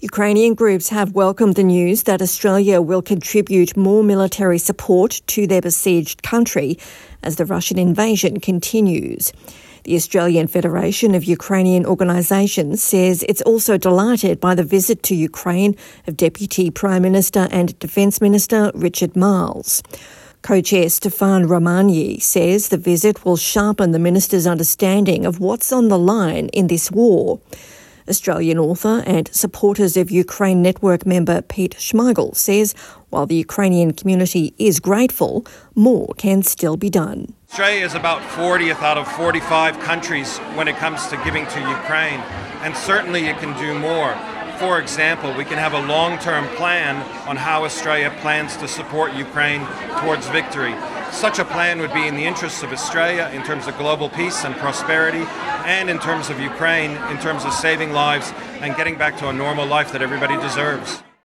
Ukrainian groups have welcomed the news that Australia will contribute more military support to their besieged country as the Russian invasion continues. The Australian Federation of Ukrainian Organisations says it's also delighted by the visit to Ukraine of Deputy Prime Minister and Defence Minister Richard Marles. Co-chair Stefan Romanyi says the visit will sharpen the minister's understanding of what's on the line in this war. Australian author and Supporters of Ukraine Network member Pete Schmeigel says while the Ukrainian community is grateful, more can still be done. Australia is about 40th out of 45 countries when it comes to giving to Ukraine, and certainly it can do more. For example, we can have a long-term plan on how Australia plans to support Ukraine towards victory. Such a plan would be in the interests of Australia in terms of global peace and prosperity, and in terms of Ukraine, in terms of saving lives and getting back to a normal life that everybody deserves.